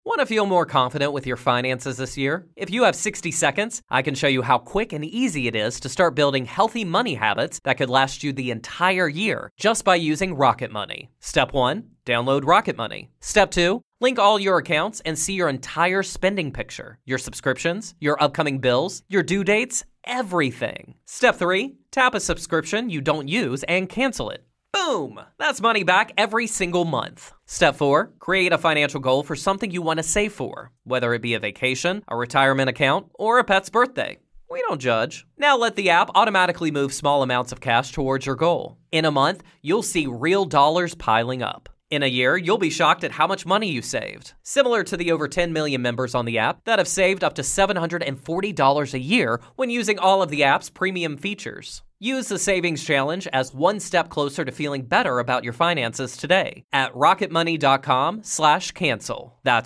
Want to feel more confident with your finances this year? If you have 60 seconds, I can show you how quick and easy it is to start building healthy money habits that could last you the entire year just by using Rocket Money. Step 1, download Rocket Money. Step 2, link all your accounts and see your entire spending picture, your subscriptions, your upcoming bills, your due dates, everything. Step 3, tap a subscription you don't use and cancel it. Boom! That's money back every single month. Step 4, create a financial goal for something you want to save for, whether it be a vacation, a retirement account, or a pet's birthday. We don't judge. Now let the app automatically move small amounts of cash towards your goal. In a month, you'll see real dollars piling up. In a year, you'll be shocked at how much money you saved. Similar to the over 10 million members on the app that have saved up to $740 a year when using all of the app's premium features. Use the Savings Challenge as one step closer to feeling better about your finances today at rocketmoney.com/cancel. That's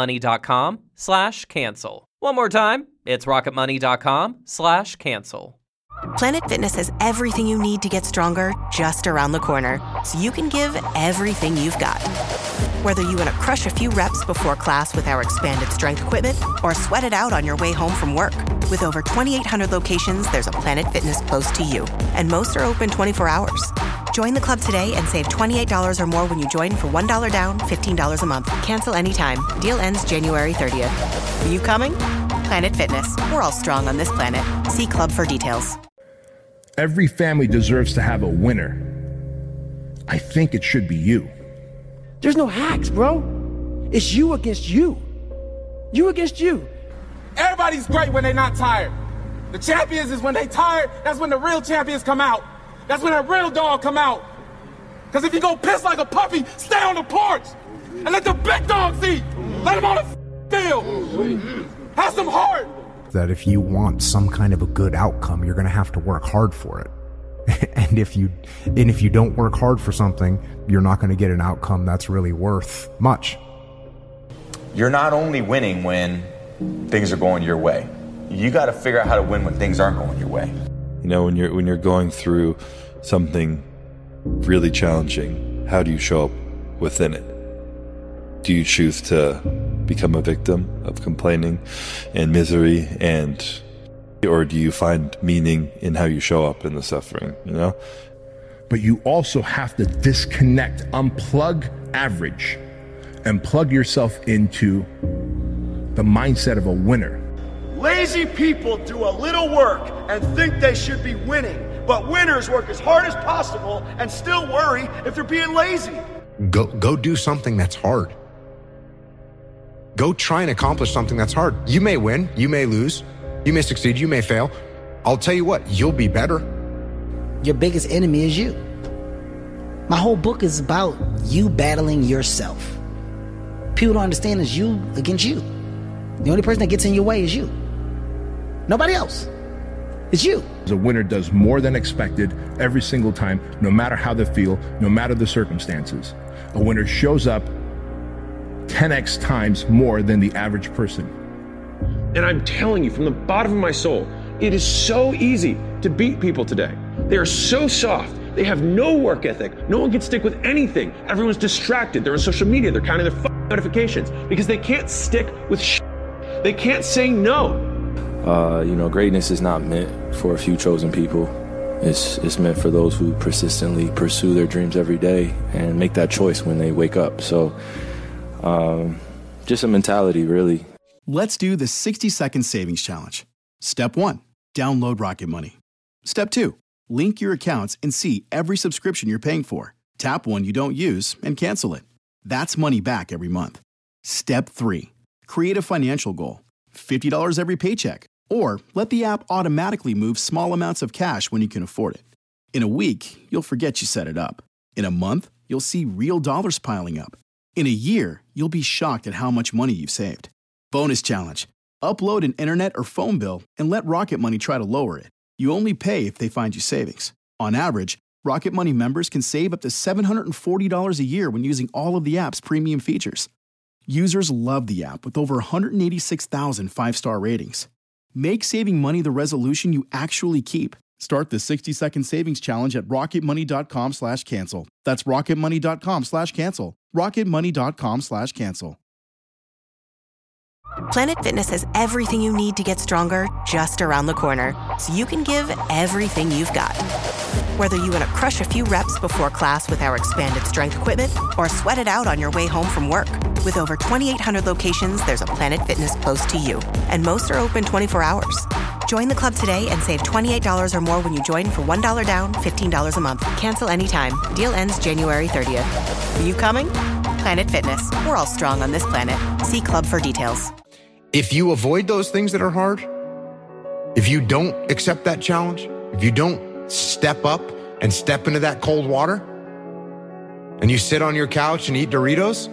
rocketmoney.com/cancel. One more time, it's rocketmoney.com/cancel. Planet Fitness has everything you need to get stronger just around the corner, so you can give everything you've got. Whether you want to crush a few reps before class with our expanded strength equipment or sweat it out on your way home from work. With over 2,800 locations, there's a Planet Fitness close to you, and most are open 24 hours. Join the club today and save $28 or more when you join for $1 down, $15 a month. Cancel anytime. Deal ends January 30th. Are you coming? Planet Fitness. We're all strong on this planet. See club for details. Every family deserves to have a winner. I think it should be you. There's no hacks, bro. It's you against you. You against you. Everybody's great when they're not tired. The champions is when they tired, that's when the real champions come out. That's when that real dog come out. Because if you go piss like a puppy, stay on the porch and let the big dogs eat. Let them on the field. Have some heart. That if you want some kind of a good outcome, you're going to have to work hard for it. and if you don't work hard for something, you're not going to get an outcome that's really worth much. You're not only winning when things are going your way. You got to figure out how to win when things aren't going your way. You know, when you're going through something really challenging, how do you show up within it? Do you choose to become a victim of complaining and misery, or do you find meaning in how you show up in the suffering, you know? But you also have to disconnect, unplug average, and plug yourself into the mindset of a winner. Lazy people do a little work and think they should be winning, but winners work as hard as possible and still worry if they're being lazy. Go do something that's hard. Go try and accomplish something that's hard. You may win, you may lose, you may succeed, you may fail. I'll tell you what, you'll be better. Your biggest enemy is you. My whole book is about you battling yourself. People don't understand it's you against you. The only person that gets in your way is you. Nobody else. It's you. A winner does more than expected every single time, no matter how they feel, no matter the circumstances. A winner shows up 10x times more than the average person. And I'm telling you from the bottom of my soul, it is so easy to beat people today. They are so soft. They have no work ethic. No one can stick with anything. Everyone's distracted. They're on social media. They're counting their notifications because they can't stick with They can't say no. Greatness is not meant for a few chosen people. It's meant for those who persistently pursue their dreams every day and make that choice when they wake up. So just a mentality, really. Let's do the 60-second savings challenge. Step 1, download Rocket Money. Step 2, link your accounts and see every subscription you're paying for. Tap one you don't use and cancel it. That's money back every month. Step 3, create a financial goal. $50 every paycheck. Or let the app automatically move small amounts of cash when you can afford it. In a week, you'll forget you set it up. In a month, you'll see real dollars piling up. In a year, you'll be shocked at how much money you've saved. Bonus challenge. Upload an internet or phone bill and let Rocket Money try to lower it. You only pay if they find you savings. On average, Rocket Money members can save up to $740 a year when using all of the app's premium features. Users love the app with over 186,000 five-star ratings. Make saving money the resolution you actually keep. Start the 60-second savings challenge at rocketmoney.com/cancel. That's rocketmoney.com/cancel. rocketmoney.com/cancel. Planet Fitness has everything you need to get stronger just around the corner, so you can give everything you've got. Whether you want to crush a few reps before class with our expanded strength equipment or sweat it out on your way home from work. With over 2,800 locations, there's a Planet Fitness close to you, and most are open 24 hours. Join the club today and save $28 or more when you join for $1 down, $15 a month. Cancel anytime. Deal ends January 30th. Are you coming? Planet Fitness. We're all strong on this planet. See club for details. If you avoid those things that are hard, if you don't accept that challenge, if you don't step up and step into that cold water, and you sit on your couch and eat Doritos,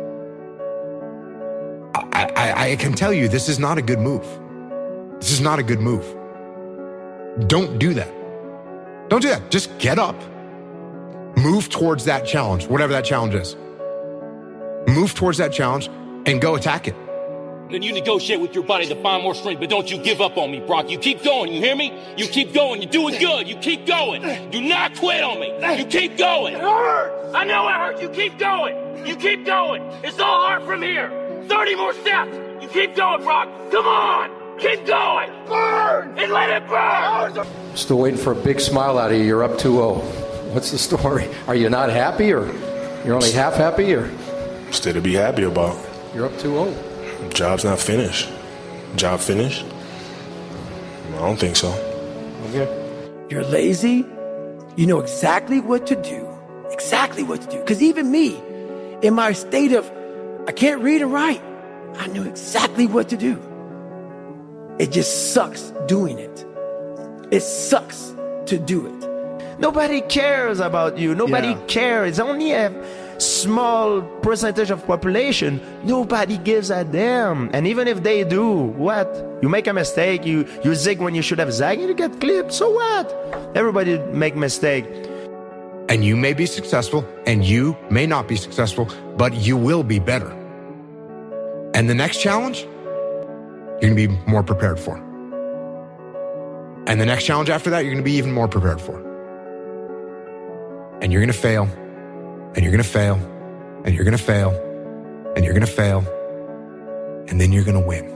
I can tell you this is not a good move. This is not a good move. Don't do that. Don't do that. Just get up. Move towards that challenge, whatever that challenge is. Move towards that challenge and go attack it. Then you negotiate with your body to find more strength, but don't you give up on me, Brock. You keep going, you hear me? You keep going, you're doing good, you keep going. Do not quit on me, you keep going. It hurts! I know it hurts, you keep going. You keep going. It's all hard from here. 30 more steps. You keep going, Brock. Come on, keep going. Burn! And let it burn! Still waiting for a big smile out of you. You're up 2-0. What's the story? Are you not happy, or you're only half happy, or? Still to be happy about. You're up 2-0. Job's not finished. Job finished? I don't think so. Okay. You're lazy. You know exactly what to do. Exactly what to do. Because even me, in my state of, I can't read and write, I knew exactly what to do. It just sucks doing it. It sucks to do it. Nobody cares about you. Nobody cares. It's only a small percentage of population. Nobody gives a damn. And even if they do, what? You make a mistake, you zig when you should have zagged, you get clipped. So what? Everybody make mistake. And you may be successful, and you may not be successful, but you will be better. And the next challenge, you're going to be more prepared for. And the next challenge after that, you're going to be even more prepared for. And you're going to fail. And you're going to fail, and you're going to fail, and you're going to fail, and then you're going to win.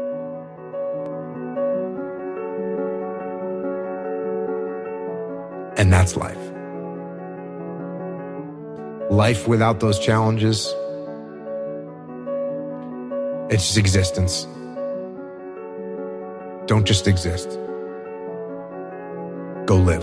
And that's life. Life without those challenges, it's just existence. Don't just exist. Go live.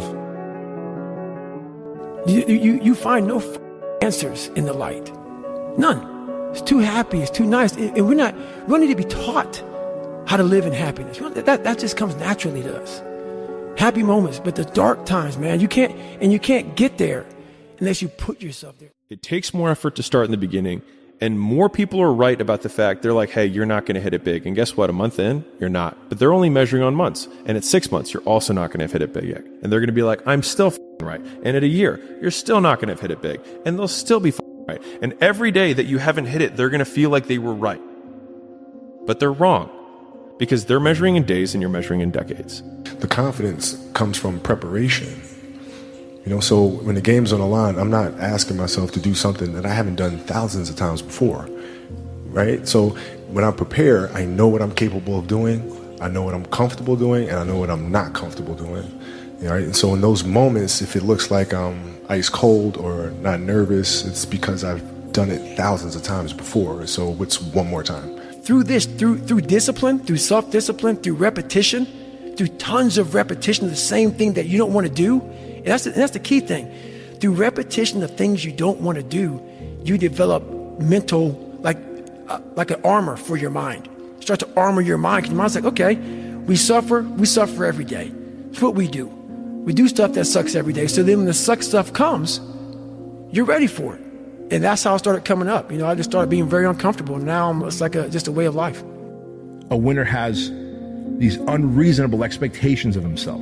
You find no answers in the light. None. It's too happy. It's too nice. And we don't need to be taught how to live in happiness. That just comes naturally to us. Happy moments, but the dark times, man, you can't get there unless you put yourself there. It takes more effort to start in the beginning, and more people are right about the fact they're like, hey, you're not going to hit it big. And guess what? A month in, you're not. But they're only measuring on months. And at 6 months, you're also not going to have hit it big yet. And they're going to be like, I'm still right. And at a year, you're still not going to have hit it big. And they'll still be right. And every day that you haven't hit it, they're going to feel like they were right. But they're wrong, because they're measuring in days and you're measuring in decades. The confidence comes from preparation. You know, so when the game's on the line, I'm not asking myself to do something that I haven't done thousands of times before, right? So when I prepare, I know what I'm capable of doing, I know what I'm comfortable doing, and I know what I'm not comfortable doing, right? And so in those moments, if it looks like I'm ice cold or not nervous, it's because I've done it thousands of times before. So it's one more time. Through discipline, through self-discipline, through repetition, through tons of repetition of the same thing that you don't want to do. And that's the key thing. Through repetition of things you don't want to do, you develop mental, like an armor for your mind. You start to armor your mind, because your mind's like, okay, we suffer every day. It's what we do. We do stuff that sucks every day. So then when the suck stuff comes, you're ready for it. And that's how I started coming up. You know, I just started being very uncomfortable. And now it's like just a way of life. A winner has these unreasonable expectations of himself.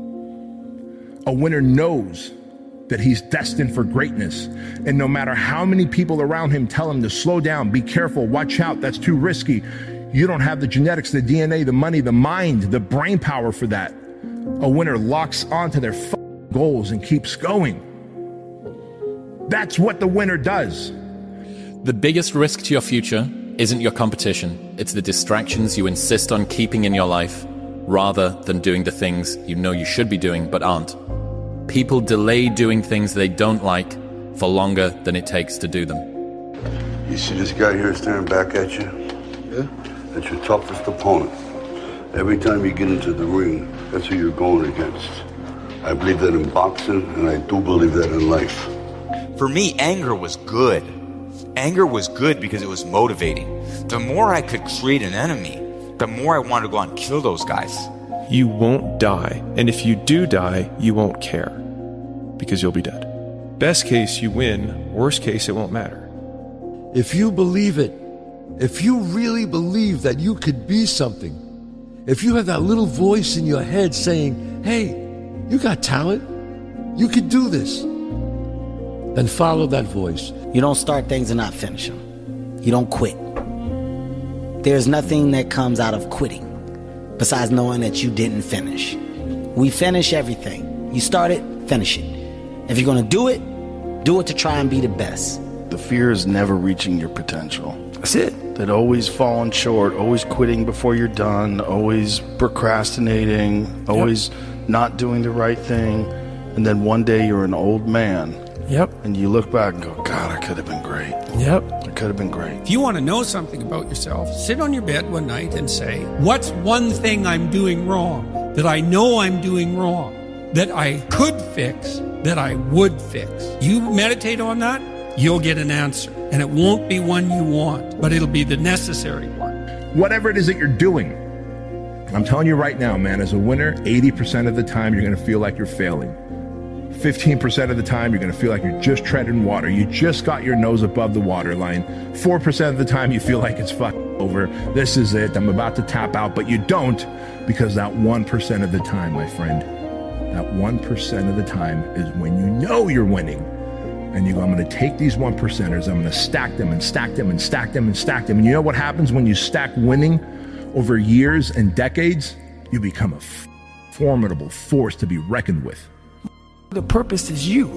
A winner knows that he's destined for greatness. And no matter how many people around him tell him to slow down, be careful, watch out, that's too risky, you don't have the genetics, the DNA, the money, the mind, the brain power for that. A winner locks onto their goals and keeps going. That's what the winner does. The biggest risk to your future isn't your competition. It's the distractions you insist on keeping in your life rather than doing the things you know you should be doing but aren't. People delay doing things they don't like for longer than it takes to do them. You see this guy here staring back at you? Yeah? That's your toughest opponent. Every time you get into the ring, that's who you're going against. I believe that in boxing, and I do believe that in life. For me, anger was good. Anger was good because it was motivating. The more I could create an enemy, the more I wanted to go out and kill those guys. You won't die, and if you do die, you won't care, because you'll be dead. Best case, you win. Worst case, it won't matter. If you believe it, if you really believe that you could be something, if you have that little voice in your head saying, hey, you got talent, you could do this, then follow that voice. You don't start things and not finish them. You don't quit. There's nothing that comes out of quitting besides knowing that you didn't finish. We finish everything. You start it, finish it. If you're going to do it to try and be the best. The fear is never reaching your potential. That's it. That always falling short, always quitting before you're done, always procrastinating, always not doing the right thing. And then one day you're an old man. Yep. And you look back and go, God, I could have been great. Yep. I could have been great. If you want to know something about yourself, sit on your bed one night and say, what's one thing I'm doing wrong, that I know I'm doing wrong, that I could fix, that I would fix? You meditate on that, you'll get an answer. And it won't be one you want, but it'll be the necessary one. Whatever it is that you're doing, I'm telling you right now, man, as a winner, 80% of the time you're going to feel like you're failing. 15% of the time you're going to feel like you're just treading water. You just got your nose above the waterline. 4% of the time you feel like it's over. This is it. I'm about to tap out, but you don't, because that 1% of the time, my friend, that 1% of the time is when you know you're winning. And you go, I'm going to take these 1%ers, I'm going to stack them and stack them and stack them and stack them. And you know what happens when you stack winning over years and decades? You become a formidable force to be reckoned with. The purpose is you.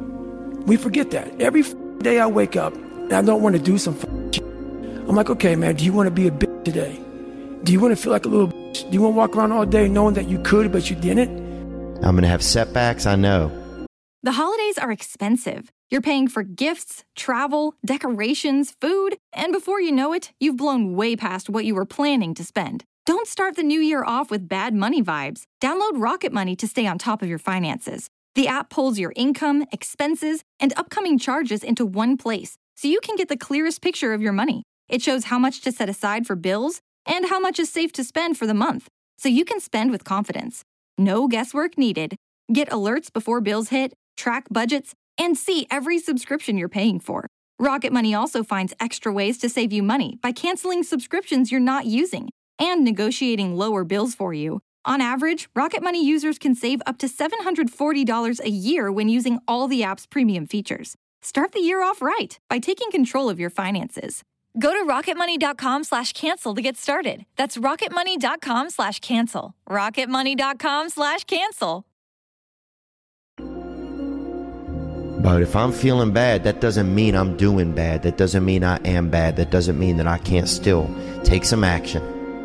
We forget that. Every day I wake up and I don't want to do some shit. I'm like, okay, man, do you want to be a bitch today? Do you want to feel like a little bitch? Do you want to walk around all day knowing that you could, but you didn't? I'm going to have setbacks, I know. The holidays are expensive. You're paying for gifts, travel, decorations, food, and before you know it, you've blown way past what you were planning to spend. Don't start the new year off with bad money vibes. Download Rocket Money to stay on top of your finances. The app pulls your income, expenses, and upcoming charges into one place, so you can get the clearest picture of your money. It shows how much to set aside for bills and how much is safe to spend for the month, so you can spend with confidence. No guesswork needed. Get alerts before bills hit, track budgets, and see every subscription you're paying for. Rocket Money also finds extra ways to save you money by canceling subscriptions you're not using and negotiating lower bills for you. On average, Rocket Money users can save up to $740 a year when using all the app's premium features. Start the year off right by taking control of your finances. Go to rocketmoney.com/cancel to get started. That's rocketmoney.com/cancel. rocketmoney.com/cancel. But if I'm feeling bad, that doesn't mean I'm doing bad. That doesn't mean I am bad. That doesn't mean that I can't still take some action.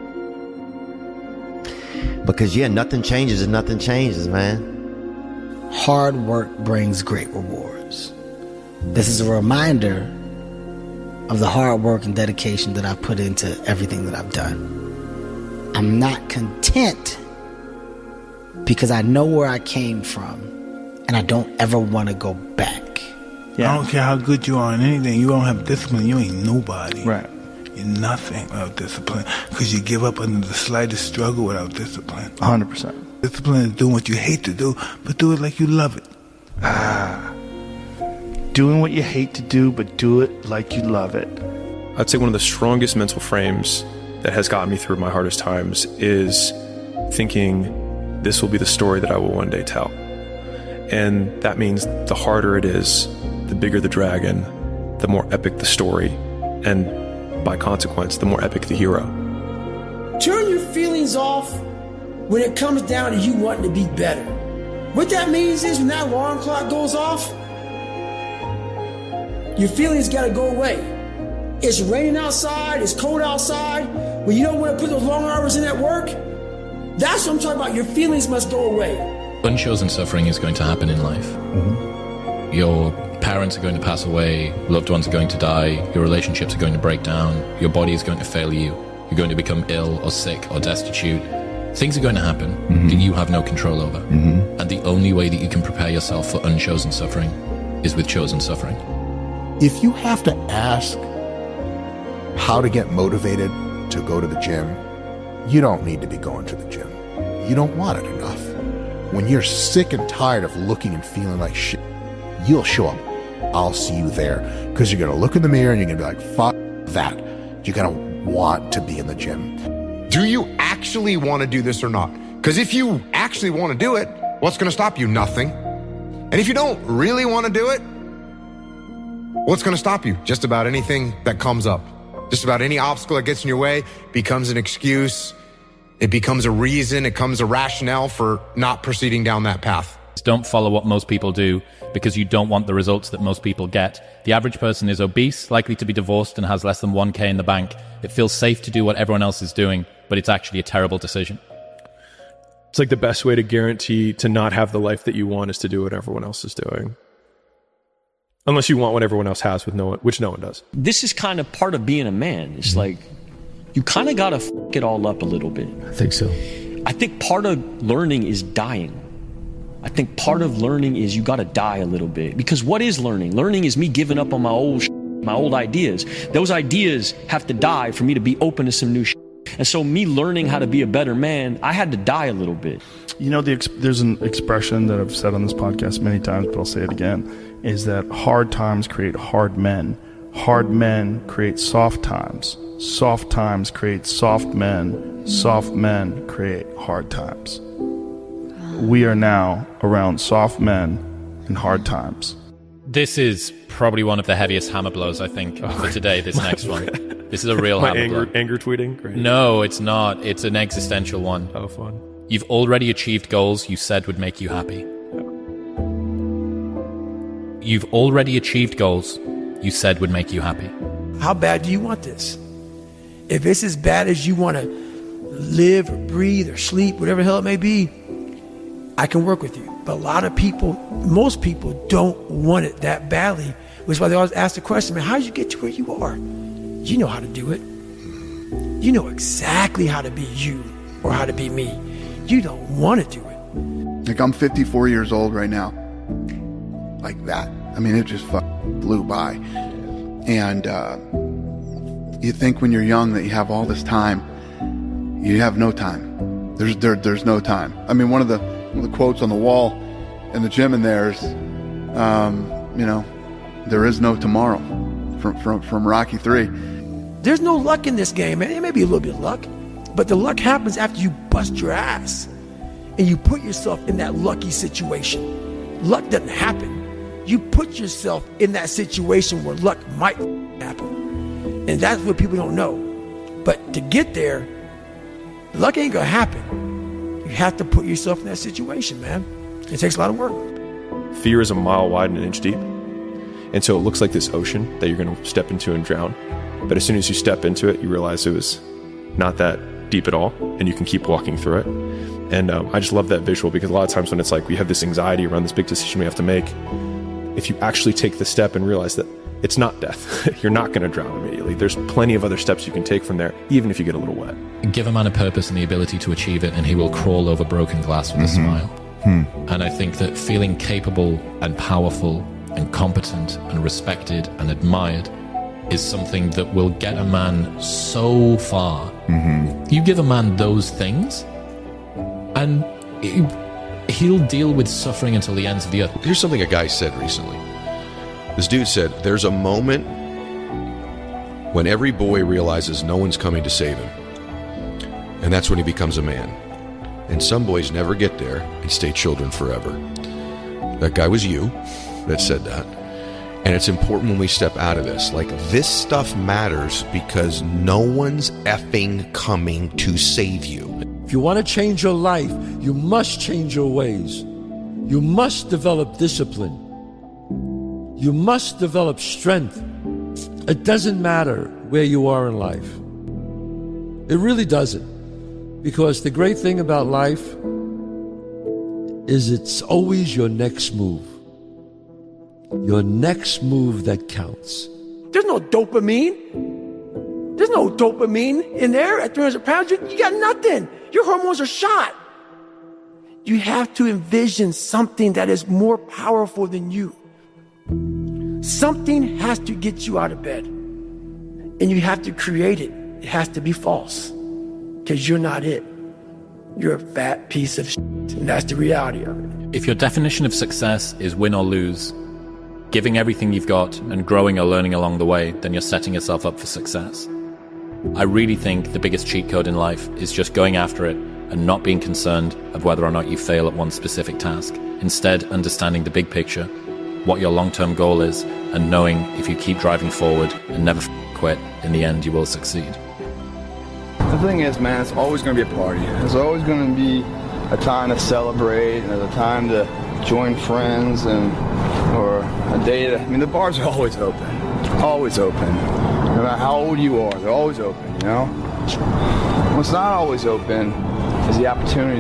Because, nothing changes if nothing changes, man. Hard work brings great rewards. This is a reminder of the hard work and dedication that I've put into everything that I've done. I'm not content because I know where I came from and I don't ever want to go back. I don't care how good you are in anything. You don't have discipline, you ain't nobody. Right. You're nothing without discipline, because you give up under the slightest struggle without discipline. 100%. Discipline is doing what you hate to do, but do it like you love it. Doing what you hate to do, but do it like you love it. I'd say one of the strongest mental frames that has gotten me through my hardest times is thinking this will be the story that I will one day tell. And that means the harder it is, the bigger the dragon, the more epic the story, and by consequence, the more epic the hero. Turn your feelings off when it comes down to you wanting to be better. What that means is when that alarm clock goes off, your feelings got to go away. it's raining outside, it's cold outside, when you don't want to put those long hours in at work, that's what I'm talking about. Your feelings must go away. Unchosen suffering is going to happen in life. Your parents are going to pass away, loved ones are going to die, your relationships are going to break down, your body is going to fail you, you're going to become ill or sick or destitute. Things are going to happen that you have no control over. And the only way that you can prepare yourself for unchosen suffering is with chosen suffering. If you have to ask how to get motivated to go to the gym, you don't need to be going to the gym. You don't want it enough. When you're sick and tired of looking and feeling like shit, you'll show up. I'll see you there. Because you're going to look in the mirror and you're going to be like, fuck that. You're going to want to be in the gym. Do you actually want to do this or not? Because if you actually want to do it, what's going to stop you? Nothing. And if you don't really want to do it, what's going to stop you? Just about anything that comes up. Just about any obstacle that gets in your way becomes an excuse. It becomes a reason. It becomes a rationale for not proceeding down that path. Don't follow what most people do because you don't want the results that most people get. The average person is obese, likely to be divorced, and has less than 1K in the bank. It feels safe to do what everyone else is doing, but it's actually a terrible decision. It's like the best way to guarantee to not have the life that you want is to do what everyone else is doing. Unless you want what everyone else has, which no one does. This is kind of part of being a man. It's like, you kind of got to fuck it all up a little bit. I think so. I think part of learning is dying. I think part of learning is you got to die a little bit. Because what is learning? Learning is me giving up on my old ideas. Those ideas have to die for me to be open to some new shit. And so me learning how to be a better man, I had to die a little bit. You know, there's an expression that I've said on this podcast many times, but I'll say it again, is that hard times create hard men. Hard men create soft times. Soft times create soft men. Soft men create hard times. We are now around soft men and hard times. This is probably one of the heaviest hammer blows, I think, for today, this next one. This is a real hammer blow. Anger tweeting? Great. No, it's not. It's an existential one. Oh, fun. You've already achieved goals you said would make you happy. You've already achieved goals you said would make you happy. How bad do you want this? If it's as bad as you want to live or breathe or sleep, whatever the hell it may be, I can work with you. But a lot of people, most people don't want it that badly, which is why they always ask the question, man, how did you get to where you are? You know how to do it. You know exactly how to be you or how to be me. You don't want to do it. Like, I'm 54 years old right now. Like that. I mean, it just blew by. And you think when you're young that you have all this time. You have no time. There's no time. I mean, one of the quotes on the wall in the gym in there is, there is no tomorrow, from Rocky 3. There's no luck in this game, man. It may be a little bit of luck, but the luck happens after you bust your ass and you put yourself in that lucky situation. Luck doesn't happen. You put yourself in that situation where luck might happen. And that's what people don't know. But to get there, luck ain't gonna happen. You have to put yourself in that situation, man. It takes a lot of work. Fear is a mile wide and an inch deep. And so it looks like this ocean that you're going to step into and drown. But as soon as you step into it, you realize it was not that deep at all, and you can keep walking through it. And I just love that visual, because a lot of times when it's like we have this anxiety around this big decision we have to make, if you actually take the step and realize that it's not death, you're not going to drown immediately. There's plenty of other steps you can take from there, even if you get a little wet. Give a man a purpose and the ability to achieve it, and he will crawl over broken glass with a smile. And I think that feeling capable and powerful and competent and respected and admired is something that will get a man so far. You give a man those things, and he'll deal with suffering until the ends of the earth. Here's something a guy said recently. This dude said, there's a moment when every boy realizes no one's coming to save him. And that's when he becomes a man. And some boys never get there and stay children forever. That guy was you that said that. And it's important when we step out of this. Like, this stuff matters because no one's effing coming to save you. If you want to change your life, you must change your ways. You must develop discipline. You must develop strength. It doesn't matter where you are in life. It really doesn't. Because the great thing about life is it's always your next move. Your next move that counts. There's no dopamine. There's no dopamine in there at 300 pounds. You got nothing. Your hormones are shot. You have to envision something that is more powerful than you. Something has to get you out of bed. And you have to create it. It has to be false. Because you're not it. You're a fat piece of shit. And that's the reality of it. If your definition of success is win or lose, giving everything you've got and growing or learning along the way, then you're setting yourself up for success. I really think the biggest cheat code in life is just going after it and not being concerned of whether or not you fail at one specific task. Instead, understanding the big picture, what your long-term goal is, and knowing if you keep driving forward and never quit, in the end you will succeed. The thing is, man, it's always going to be a party. There's always going to be a time to celebrate and a time to join friends or a day to... I mean, the bars are always open. Always open. No matter how old you are, they're always open, you know? What's not always open is the opportunity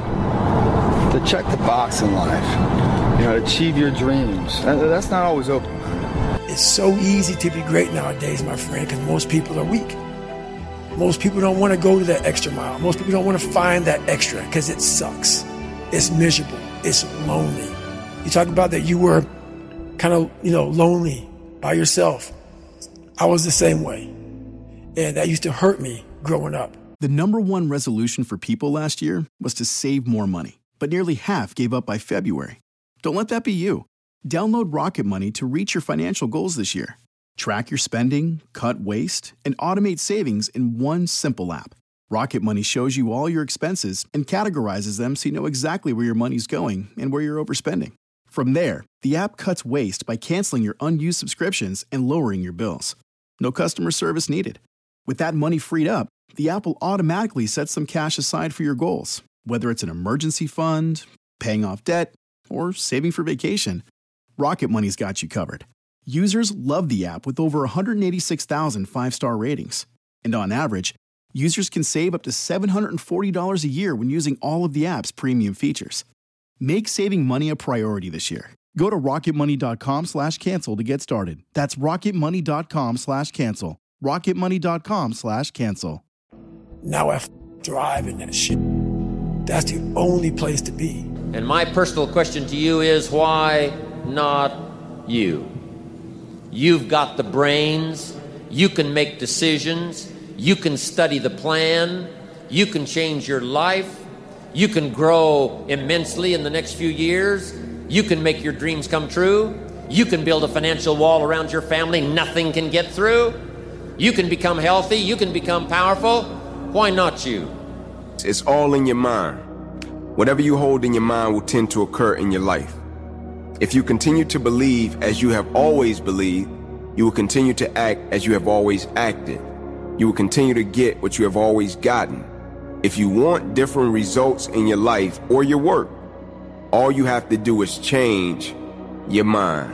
to check the box in life. You know, to achieve your dreams. That's not always open. It's so easy to be great nowadays, my friend, because most people are weak. Most people don't want to go to that extra mile. Most people don't want to find that extra because it sucks. It's miserable. It's lonely. You talk about that you were kind of, lonely by yourself. I was the same way. And that used to hurt me growing up. The number one resolution for people last year was to save more money, but nearly half gave up by February. Don't let that be you. Download Rocket Money to reach your financial goals this year. Track your spending, cut waste, and automate savings in one simple app. Rocket Money shows you all your expenses and categorizes them so you know exactly where your money's going and where you're overspending. From there, the app cuts waste by canceling your unused subscriptions and lowering your bills. No customer service needed. With that money freed up, the app will automatically set some cash aside for your goals, whether it's an emergency fund, paying off debt, or saving for vacation. Rocket Money's got you covered. Users love the app with over 186,000 five-star ratings. And on average, users can save up to $740 a year when using all of the app's premium features. Make saving money a priority this year. Go to rocketmoney.com/cancel to get started. That's rocketmoney.com/cancel. rocketmoney.com/cancel. Now I thrive in that shit. That's the only place to be. And my personal question to you is, why not you? You've got the brains, you can make decisions, you can study the plan, you can change your life, you can grow immensely in the next few years, you can make your dreams come true, you can build a financial wall around your family nothing can get through, you can become healthy, you can become powerful. Why not you? It's all in your mind. Whatever you hold in your mind will tend to occur in your life. If you continue to believe as you have always believed, you will continue to act as you have always acted. You will continue to get what you have always gotten. If you want different results in your life or your work, all you have to do is change your mind.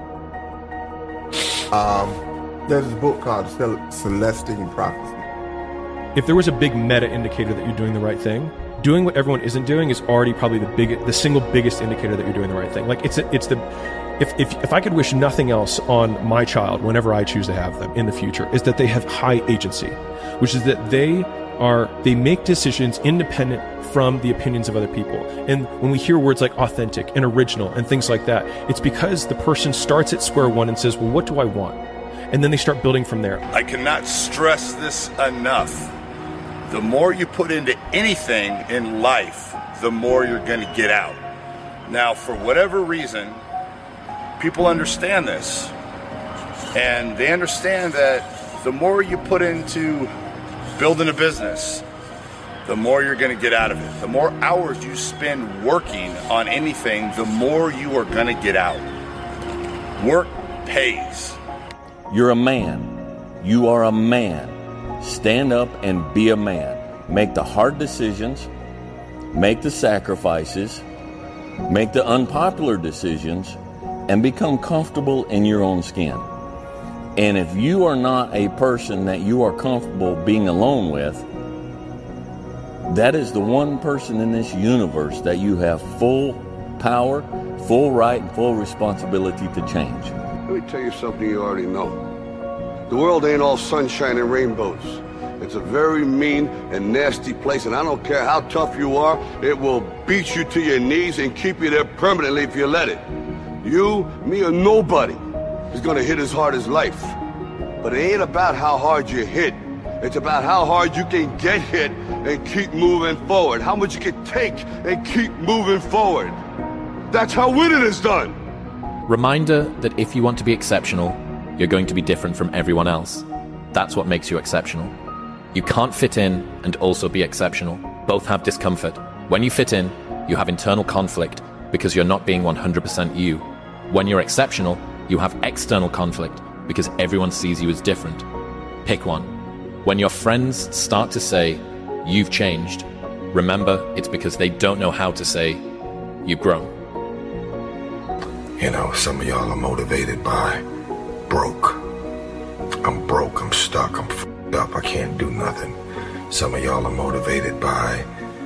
There's a book called Celestine Prophecy. If there was a big meta indicator that you're doing the right thing, doing what everyone isn't doing is already probably the single biggest indicator that you're doing the right thing. Like if I could wish nothing else on my child whenever I choose to have them in the future, is that they have high agency, which is that they make decisions independent from the opinions of other people. And when we hear words like authentic and original and things like that, it's because the person starts at square one and says, well, what do I want? And then they start building from there. I cannot stress this enough. The more you put into anything in life, the more you're going to get out. Now, for whatever reason, people understand this. And they understand that the more you put into building a business, the more you're going to get out of it. The more hours you spend working on anything, the more you are going to get out. Work pays. You're a man. You are a man. Stand up and be a man. Make the hard decisions. Make the sacrifices. Make the unpopular decisions. And become comfortable in your own skin. And if you are not a person that you are comfortable being alone with, that is the one person in this universe that you have full power, full right, and full responsibility to change. Let me tell you something you already know. The world ain't all sunshine and rainbows. It's a very mean and nasty place, and I don't care how tough you are, it will beat you to your knees and keep you there permanently if you let it. You, me, or nobody is gonna hit as hard as life. But it ain't about how hard you hit. It's about how hard you can get hit and keep moving forward. How much you can take and keep moving forward. That's how winning is done. Reminder that if you want to be exceptional, you're going to be different from everyone else. That's what makes you exceptional. You can't fit in and also be exceptional. Both have discomfort. When you fit in, you have internal conflict because you're not being 100% you. When you're exceptional, you have external conflict because everyone sees you as different. Pick one. When your friends start to say, you've changed, remember it's because they don't know how to say, you've grown. You know, some of y'all are motivated by broke. I'm broke, I'm stuck, I'm f***ed up, I can't do nothing. Some of y'all are motivated by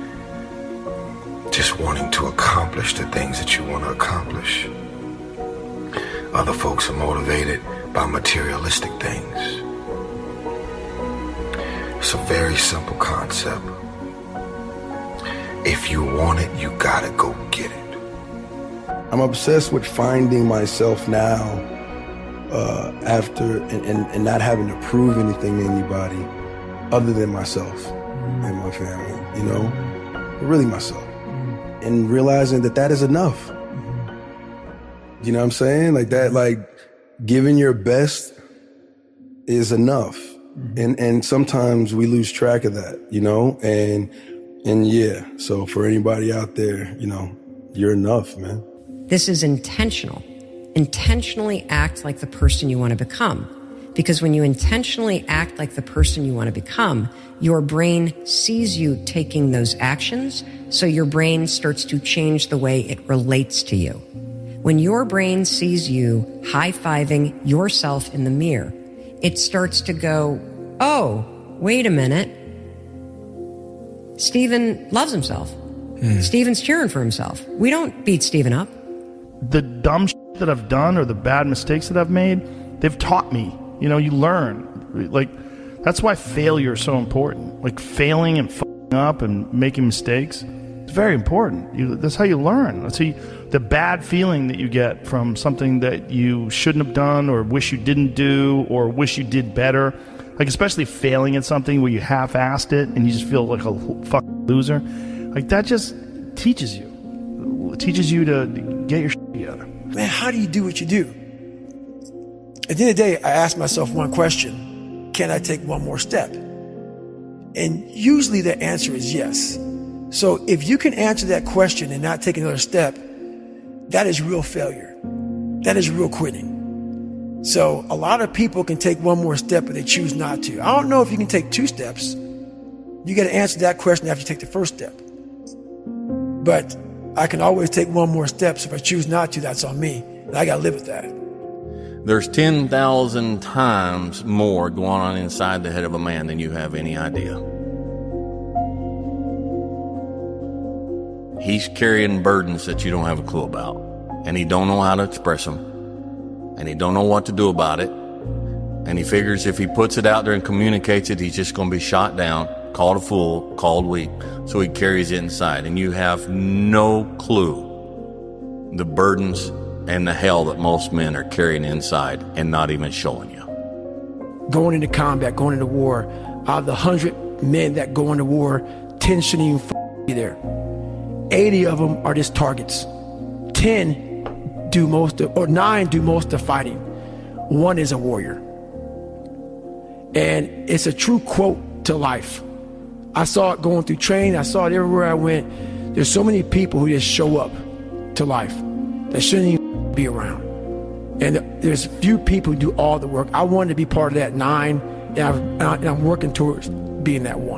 just wanting to accomplish the things that you want to accomplish. Other folks are motivated by materialistic things. It's a very simple concept. If you want it, you gotta go get it. I'm obsessed with finding myself now after and not having to prove anything to anybody other than myself and my family, you know, but really myself. And realizing that is enough. You know what I'm saying? Like that, like giving your best is enough. And sometimes we lose track of that, you know, and yeah. So for anybody out there, you know, you're enough, man. This is intentional. Intentionally act like the person you want to become. Because when you intentionally act like the person you want to become, your brain sees you taking those actions, so your brain starts to change the way it relates to you. When your brain sees you high-fiving yourself in the mirror, it starts to go, oh, wait a minute. Steven loves himself. Steven's cheering for himself. We don't beat Steven up. The dumb shit that I've done or the bad mistakes that I've made, they've taught me. You know, you learn. Like, that's why failure is so important. Like, failing and f***ing up and making mistakes, it's very important. That's how you learn. That's how the bad feeling that you get from something that you shouldn't have done or wish you didn't do or wish you did better. Like, especially failing at something where you half-assed it and you just feel like a fucking loser. Like, that just teaches you. It teaches you to get your shit together. Man, how do you do what you do? At the end of the day, I ask myself one question. Can I take one more step? And usually the answer is yes. So if you can answer that question and not take another step, that is real failure. That is real quitting. So a lot of people can take one more step, but they choose not to. I don't know if you can take 2 steps. You got to answer that question after you take the first step. But I can always take one more step. So if I choose not to, that's on me. And I got to live with that. There's 10,000 times more going on inside the head of a man than you have any idea. He's carrying burdens that you don't have a clue about. And he don't know how to express them. And he don't know what to do about it. And he figures if he puts it out there and communicates it, he's just going to be shot down, called a fool, called weak. So he carries it inside. And you have no clue the burdens and the hell that most men are carrying inside and not even showing you. Going into combat, going into war, out of the 100 men that go into war, 10 shouldn't even be there. 80 of them are just targets. 10 do most of, or 9 do most of fighting. 1 is a warrior. And it's a true quote to life. I saw it going through training. I saw it everywhere I went. There's so many people who just show up to life that shouldn't even be around. And there's few people who do all the work. I wanted to be part of that 9, and I'm working towards being that 1.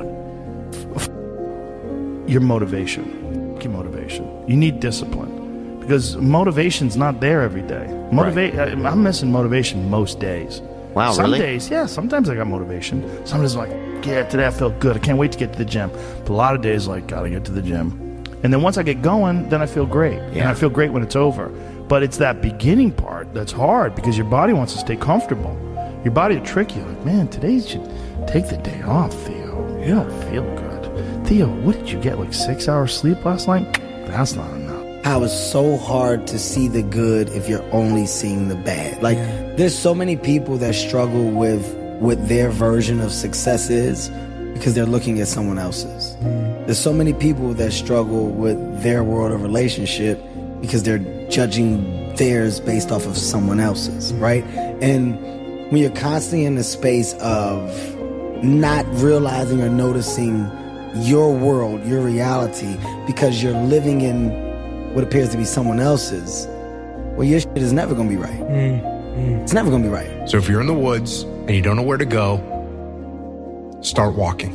Your motivation. Your motivation. You need discipline. Because motivation's not there every day. I'm missing motivation most days. Wow, Some really? days, yeah, sometimes I got motivation. Some days I'm like, yeah, today I felt good. I can't wait to get to the gym. But a lot of days, like, gotta get to the gym. And then once I get going, then I feel great. And I feel great when it's over. But it's that beginning part that's hard because your body wants to stay comfortable. Your body will trick you. Like, man, today you should take the day off, Theo. You don't feel good. Theo, what did you get, like 6 hours sleep last night? That's not enough. How it's so hard to see the good if you're only seeing the bad. Like, there's so many people that struggle with what their version of success is because they're looking at someone else's. There's so many people that struggle with their world of relationship because they're judging theirs based off of someone else's, right? And when you're constantly in the space of not realizing or noticing your world, your reality, because you're living in what appears to be someone else's, well, your shit is never going to be right. It's never going to be right. So if you're in the woods and you don't know where to go, start walking.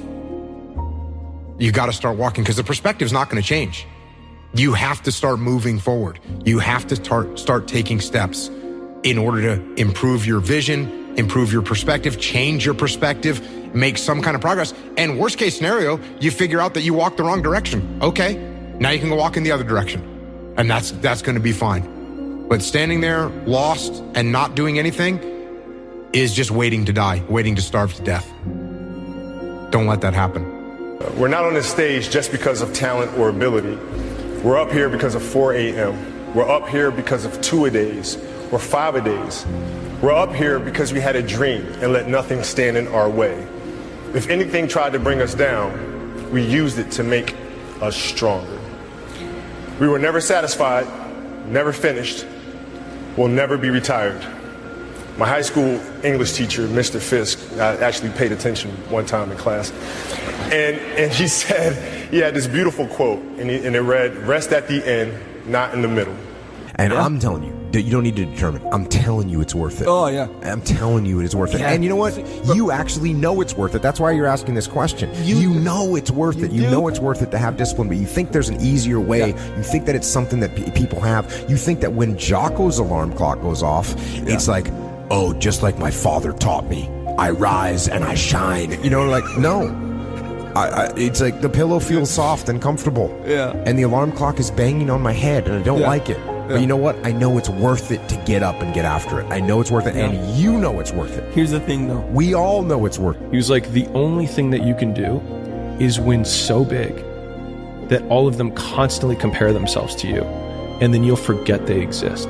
You got to start walking because the perspective's not going to change. You have to start moving forward. You have to start taking steps in order to improve your vision, improve your perspective, change your perspective, make some kind of progress. And worst case scenario, you figure out that you walked the wrong direction. Okay, now you can go walk in the other direction. And that's going to be fine. But standing there lost and not doing anything is just waiting to die, waiting to starve to death. Don't let that happen. We're not on this stage just because of talent or ability. We're up here because of 4 a.m. We're up here because of 2-a-days or 5-a-days. We're up here because we had a dream and let nothing stand in our way. If anything tried to bring us down, we used it to make us stronger. We were never satisfied, never finished, will never be retired. My high school English teacher, Mr. Fisk, I actually paid attention one time in class, and he said, he had this beautiful quote, and it read, "Rest at the end, not in the middle." And I'm telling you, you don't need to determine. I'm telling you it's worth it. Oh, yeah. I'm telling you it is worth it. And you know what? You actually know it's worth it. That's why you're asking this question. You know it's worth it. You know it's worth it to have discipline, but you think there's an easier way. Yeah. You think that it's something that people have. You think that when Jocko's alarm clock goes off, it's like, oh, just like my father taught me, I rise and I shine. You know, like, no. It's like the pillow feels soft and comfortable. Yeah. And the alarm clock is banging on my head and I don't like it. But you know what? I know it's worth it to get up and get after it. I know it's worth it, and you know it's worth it. Here's the thing, though. We all know it's worth it. He was like, the only thing that you can do is win so big that all of them constantly compare themselves to you, and then you'll forget they exist.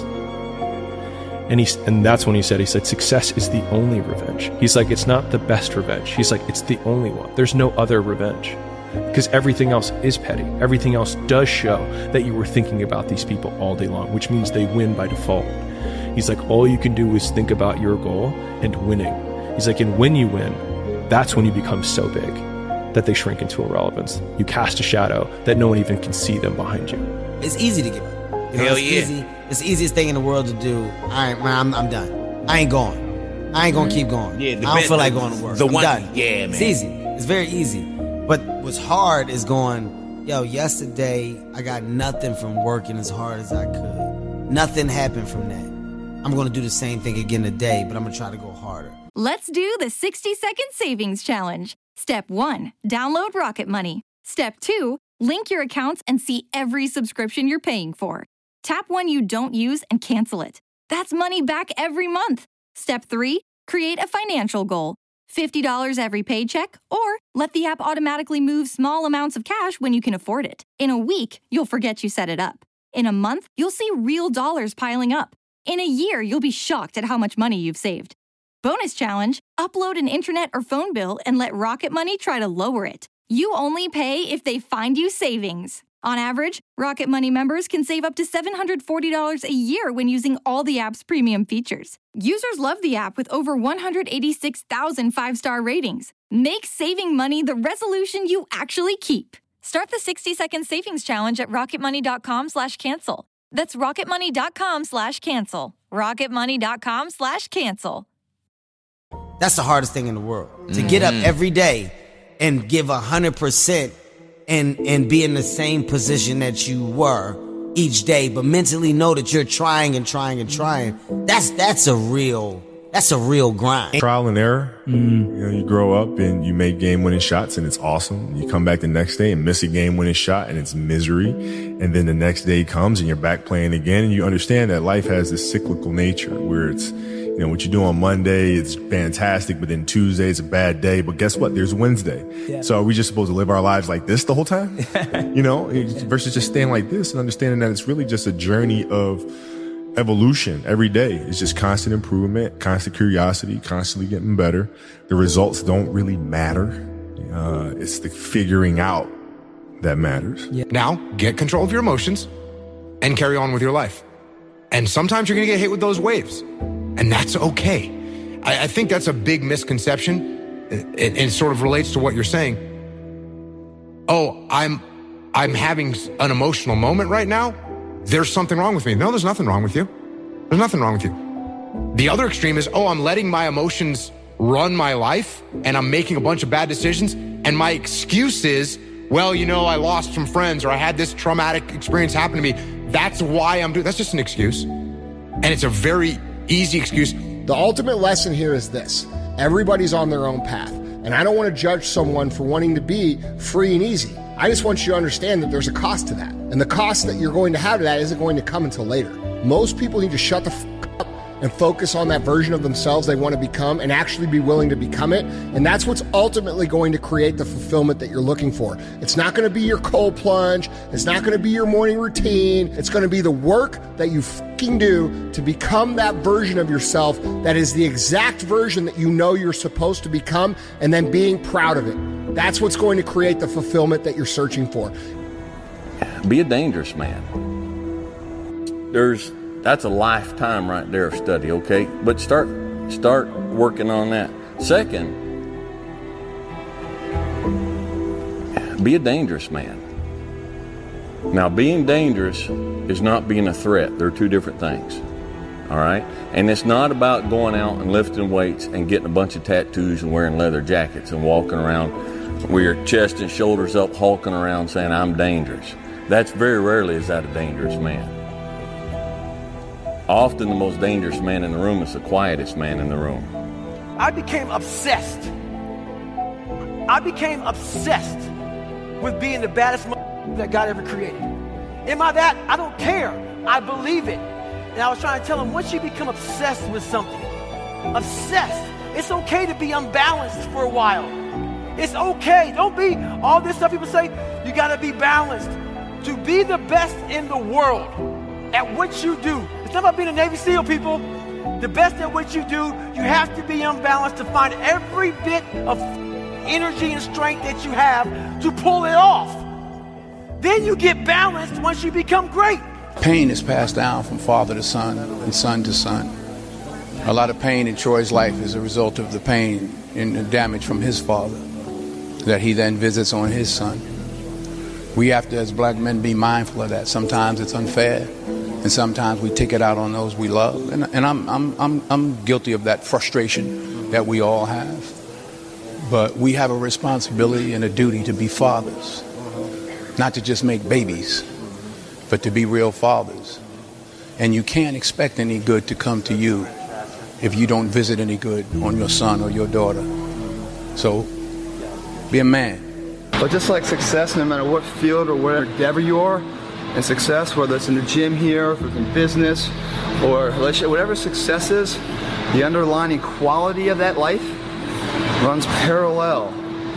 And that's when he said, success is the only revenge. He's like, it's not the best revenge. He's like, it's the only one. There's no other revenge. Because everything else is petty. Everything else does show that you were thinking about these people all day long, which means they win by default. He's like, all you can do is think about your goal and winning. He's like, and when you win, that's when you become so big that they shrink into irrelevance. You cast a shadow that no one even can see them behind you. It's easy to give up. Hell yeah. Easy. It's the easiest thing in the world to do. All right, man, I'm done. I ain't going. I ain't going to keep going. Yeah, I don't feel like going to work. I'm done. Yeah, man. It's easy. It's very easy. But what's hard is going, yesterday I got nothing from working as hard as I could. Nothing happened from that. I'm going to do the same thing again today, but I'm going to try to go harder. Let's do the 60-second savings challenge. Step 1, download Rocket Money. Step 2, link your accounts and see every subscription you're paying for. Tap one you don't use and cancel it. That's money back every month. Step 3, create a financial goal. $50 every paycheck, or let the app automatically move small amounts of cash when you can afford it. In a week, you'll forget you set it up. In a month, you'll see real dollars piling up. In a year, you'll be shocked at how much money you've saved. Bonus challenge, upload an internet or phone bill and let Rocket Money try to lower it. You only pay if they find you savings. On average, Rocket Money members can save up to $740 a year when using all the app's premium features. Users love the app with over 186,000 5-star ratings. Make saving money the resolution you actually keep. Start the 60-second savings challenge at rocketmoney.com/cancel. That's rocketmoney.com/cancel. rocketmoney.com/cancel. That's the hardest thing in the world. To get up every day and give 100% and be in the same position that you were each day, but mentally know that you're trying and trying and trying. That's a real That's a real grind. Trial and error. You know, you grow up and you make game-winning shots and it's awesome. You come back the next day and miss a game-winning shot and it's misery. And then the next day comes and you're back playing again. And you understand that life has this cyclical nature where it's, you know, what you do on Monday, it's fantastic, but then Tuesday is a bad day. But guess what? There's Wednesday. Yeah. So are we just supposed to live our lives like this the whole time? You know, versus just staying like this and understanding that it's really just a journey of evolution every day. It's just constant improvement, constant curiosity, constantly getting better. The results don't really matter. It's the figuring out that matters. Yeah. Now, get control of your emotions and carry on with your life. And sometimes you're going to get hit with those waves. And that's okay. I think that's a big misconception. It sort of relates to what you're saying. Oh, I'm having an emotional moment right now. There's something wrong with me. No, there's nothing wrong with you. There's nothing wrong with you. The other extreme is, oh, I'm letting my emotions run my life and I'm making a bunch of bad decisions. And my excuse is, well, you know, I lost some friends or I had this traumatic experience happen to me. That's why I'm doing. That's just an excuse. And it's a very easy excuse. The ultimate lesson here is this. Everybody's on their own path. And I don't want to judge someone for wanting to be free and easy. I just want you to understand that there's a cost to that. And the cost that you're going to have to that isn't going to come until later. Most people need to shut the f up and focus on that version of themselves they want to become and actually be willing to become it. And that's what's ultimately going to create the fulfillment that you're looking for. It's not going to be your cold plunge. It's not going to be your morning routine. It's going to be the work that you fucking do to become that version of yourself that is the exact version that you know you're supposed to become, and then being proud of it. That's what's going to create the fulfillment that you're searching for. Be a dangerous man. That's a lifetime right there of study, okay? But start working on that. Second, be a dangerous man. Now, being dangerous is not being a threat. They're two different things, all right? And it's not about going out and lifting weights and getting a bunch of tattoos and wearing leather jackets and walking around with your chest and shoulders up, hulking around saying, I'm dangerous. That's very rarely is that a dangerous man. Often the most dangerous man in the room is the quietest man in the room. I became obsessed. With being the baddest that God ever created. Am I that? I don't care. I believe it. And I was trying to tell him, once you become obsessed with something, it's okay to be unbalanced for a while. It's okay. Don't be all this stuff people say, you got to be balanced. To be the best in the world at what you do. It's not about being a Navy SEAL, people. The best at what you do, you have to be unbalanced to find every bit of energy and strength that you have to pull it off. Then you get balanced once you become great. Pain is passed down from father to son and son to son. A lot of pain in Troy's life is a result of the pain and the damage from his father that he then visits on his son. We have to, as black men, be mindful of that. Sometimes it's unfair, and sometimes we take it out on those we love. And I'm guilty of that frustration that we all have. But we have a responsibility and a duty to be fathers, not to just make babies, but to be real fathers. And you can't expect any good to come to you if you don't visit any good on your son or your daughter. So be a man. But just like success, no matter what field or whatever endeavor you are, and success, whether it's in the gym here, if it's in business, or whatever success is, the underlying quality of that life runs parallel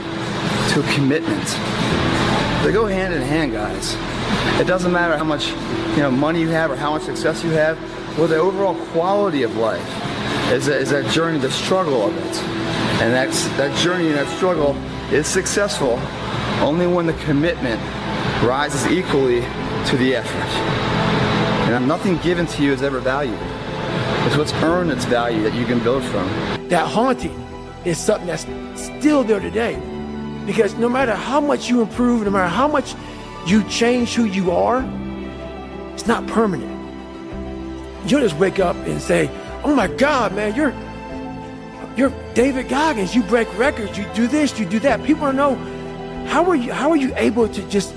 to commitment. They go hand in hand, guys. It doesn't matter how much money you have or how much success you have. Well, the overall quality of life is that journey, the struggle of it. And that journey and that struggle is successful only when the commitment rises equally to the effort. And nothing given to you is ever valuable. It's what's earned its value that you can build from. That haunting is something that's still there today. Because no matter how much you improve, no matter how much you change who you are, it's not permanent. You don't just wake up and say, oh my God, man, you're David Goggins, you break records, you do this, you do that. People want to know, how are you able to just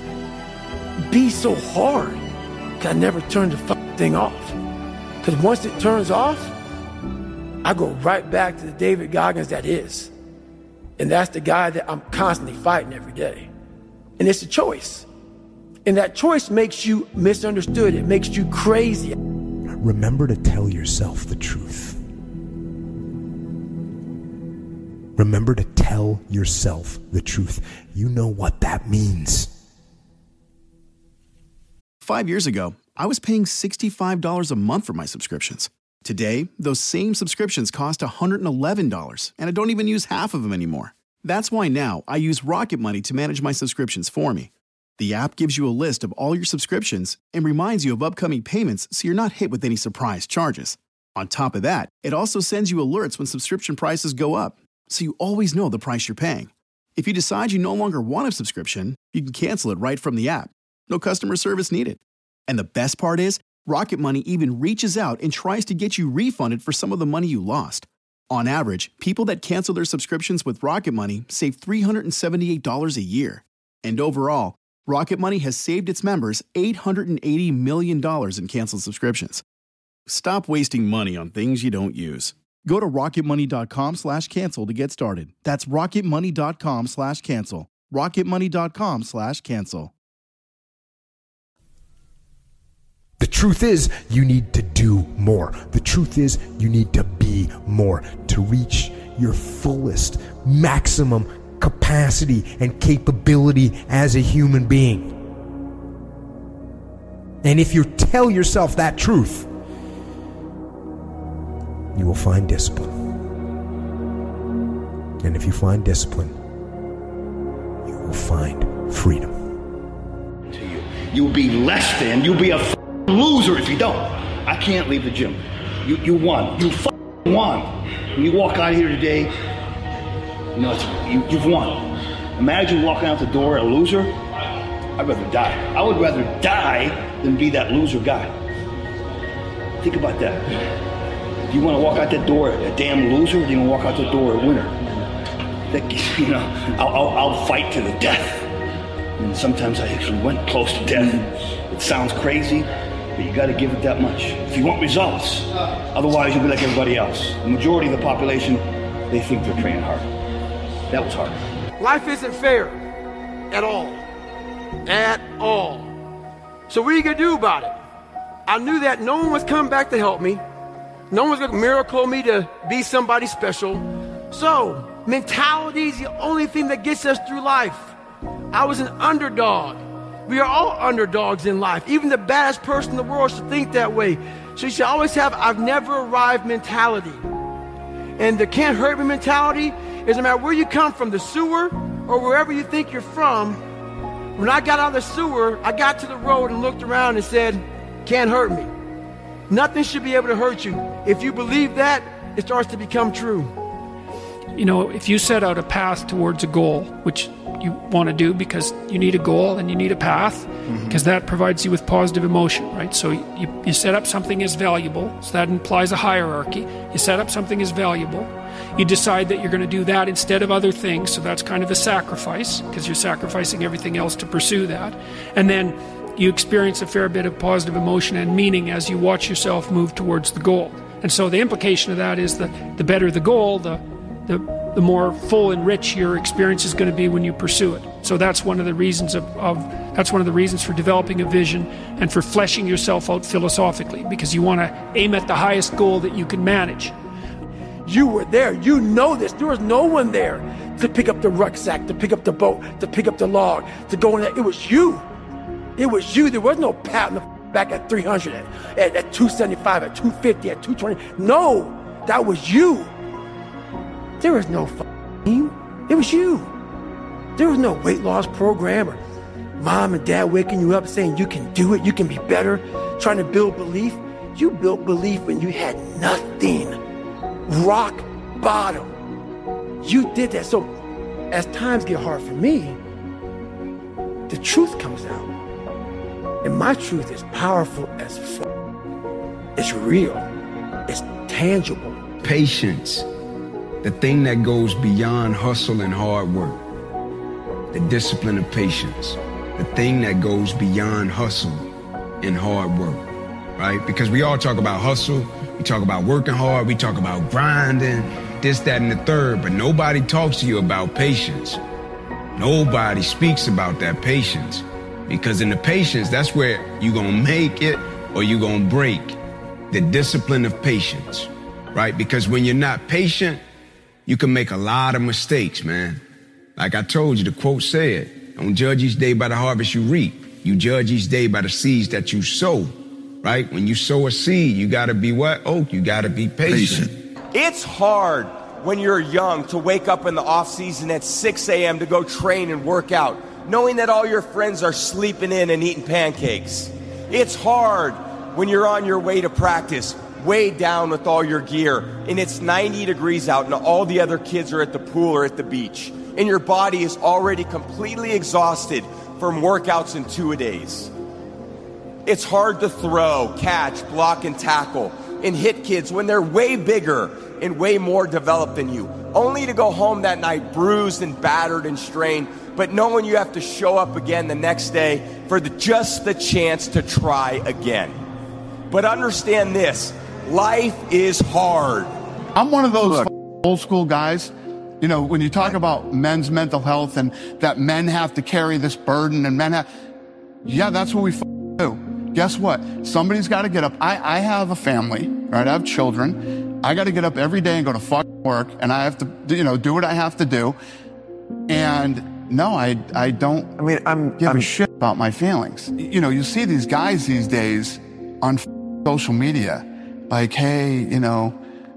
be so hard? Because I never turned the thing off. Because once it turns off, I go right back to the David Goggins that is. And that's the guy that I'm constantly fighting every day. And it's a choice. And that choice makes you misunderstood. It makes you crazy. Remember to tell yourself the truth. Remember to tell yourself the truth. You know what that means. 5 years ago, I was paying $65 a month for my subscriptions. Today, those same subscriptions cost $111, and I don't even use half of them anymore. That's why now I use Rocket Money to manage my subscriptions for me. The app gives you a list of all your subscriptions and reminds you of upcoming payments so you're not hit with any surprise charges. On top of that, it also sends you alerts when subscription prices go up, so you always know the price you're paying. If you decide you no longer want a subscription, you can cancel it right from the app. No customer service needed. And the best part is, Rocket Money even reaches out and tries to get you refunded for some of the money you lost. On average, people that cancel their subscriptions with Rocket Money save $378 a year. And overall, Rocket Money has saved its members $880 million in canceled subscriptions. Stop wasting money on things you don't use. Go to rocketmoney.com/cancel to get started. That's rocketmoney.com/cancel. rocketmoney.com/cancel. The truth is, you need to do more. The truth is, you need to be more to reach your fullest, maximum capacity and capability as a human being. And if you tell yourself that truth, you will find discipline. And if you find discipline, you will find freedom. You'll be less than, you'll be a loser if you don't. I can't leave the gym. You won. You won. When you walk out of here today, you know, you've won. Imagine walking out the door a loser. I'd rather die. I would rather die than be that loser guy. Think about that. Do you want to walk out that door a damn loser, or do you want to walk out the door a winner? You know, I'll fight to the death. And sometimes I actually went close to death. It sounds crazy, but you got to give it that much if you want results. Otherwise, you'll be like everybody else. The majority of the population, they think they're training hard. That was hard. Life isn't fair at all. At all. So what are you going to do about it? I knew that no one was coming back to help me. No one's going to miracle me to be somebody special. So, mentality is the only thing that gets us through life. I was an underdog. We are all underdogs in life. Even the baddest person in the world should think that way. So you should always have I've never arrived mentality. And the can't hurt me mentality is no matter where you come from, the sewer or wherever you think you're from. When I got out of the sewer, I got to the road and looked around and said, can't hurt me. Nothing should be able to hurt you. If you believe that, it starts to become true. You know, if you set out a path towards a goal, which you want to do because you need a goal and you need a path, because that provides you with positive emotion, right? So you set up something as valuable, so that implies a hierarchy. You set up something as valuable. You decide that you're going to do that instead of other things, so that's kind of a sacrifice, because you're sacrificing everything else to pursue that. And then you experience a fair bit of positive emotion and meaning as you watch yourself move towards the goal. And so the implication of that is that the better the goal, the more full and rich your experience is going to be when you pursue it. So that's one of the reasons that's one of the reasons for developing a vision and for fleshing yourself out philosophically, because you want to aim at the highest goal that you can manage. You were there. You know this. There was no one there to pick up the rucksack, to pick up the boat, to pick up the log, to go in there. It was you. It was you. There was no pat in the back at 300, at 275, at 250, at 220. No, that was you. There was no team. It was you. There was no weight loss program or mom and dad waking you up saying you can do it, you can be better, trying to build belief. You built belief when you had nothing. Rock bottom. You did that. So as times get hard for me, the truth comes out. And my truth is powerful as fuck. It's real. It's tangible. Patience. The thing that goes beyond hustle and hard work. The discipline of patience. The thing that goes beyond hustle and hard work, right? Because we all talk about hustle, We talk about working hard. We talk about grinding, this, that, and the third. But nobody talks to you about patience. Nobody speaks about that patience. Because in the patience, that's where you're going to make it or you're going to break. The discipline of patience, right? Because when you're not patient, you can make a lot of mistakes, man. Like I told you, the quote said, don't judge each day by the harvest you reap. You judge each day by the seeds that you sow, right? When you sow a seed, you got to be what? Oh, you got to be patient. It's hard when you're young to wake up in the off season at 6 a.m. to go train and work out, knowing that all your friends are sleeping in and eating pancakes. It's hard when you're on your way to practice, weighed down with all your gear, and it's 90 degrees out and all the other kids are at the pool or at the beach, and your body is already completely exhausted from workouts in 2-a-days. It's hard to throw, catch, block, and tackle, and hit kids when they're way bigger and way more developed than you, only to go home that night bruised and battered and strained, but knowing you have to show up again the next day for just the chance to try again. But understand this, life is hard. I'm one of those old school guys. You know, when you talk about men's mental health and that men have to carry this burden and men have, yeah, that's what we do. Guess what? Somebody's got to get up. I have a family, right? I have children. I got to get up every day and go to work, and I have to, you know, do what I have to do. And no, I don't. I mean, I'm a shit about my feelings. You know, you see these guys these days on social media, like, hey, you know,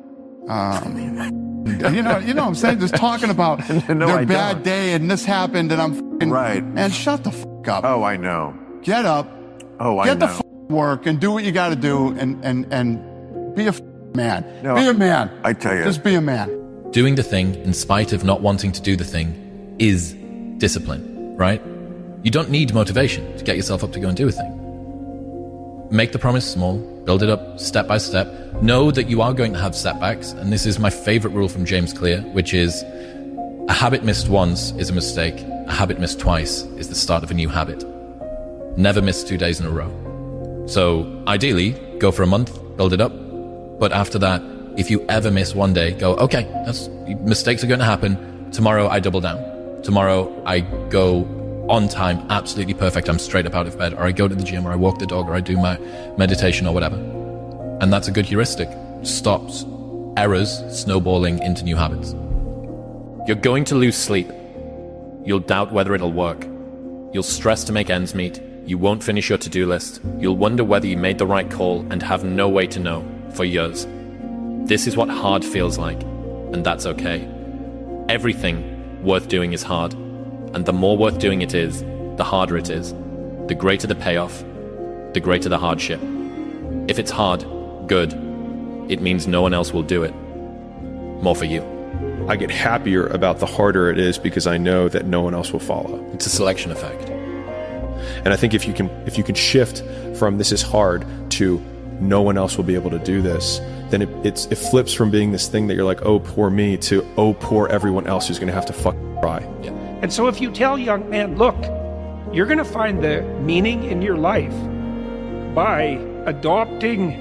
you know what I'm saying? Just talking about their bad day and this happened and I'm right. And shut the fuck up. Oh, I know. Get up. Oh, I know. Get the work and do what you got to do and be a man. No, be a man. I tell you. Just be a man. Doing the thing in spite of not wanting to do the thing is discipline, right? You don't need motivation to get yourself up to go and do a thing. Make the promise small, build it up step by step. Know that you are going to have setbacks, and this is my favorite rule from James Clear, which is a habit missed once is a mistake. A habit missed twice is the start of a new habit. Never miss 2 days in a row. So ideally, go for a month, build it up. But after that, if you ever miss one day, go, okay, mistakes are going to happen. Tomorrow I double down. Tomorrow I go on time, absolutely perfect. I'm straight up out of bed, or I go to the gym, or I walk the dog, or I do my meditation or whatever. And that's a good heuristic. Stops errors snowballing into new habits. You're going to lose sleep. You'll doubt whether it'll work. You'll stress to make ends meet. You won't finish your to-do list. You'll wonder whether you made the right call and have no way to know for years. This is what hard feels like, and that's okay. Everything worth doing is hard, and the more worth doing it is, the harder it is. The greater the payoff, the greater the hardship. If it's hard, good. It means no one else will do it. More for you. I get happier about the harder it is because I know that no one else will follow. It's a selection effect. And I think if you can shift from this is hard to no one else will be able to do this, then it flips from being this thing that you're like, oh, poor me, to oh, poor everyone else who's going to have to try. Yeah. And so if you tell young man, look, you're going to find the meaning in your life by adopting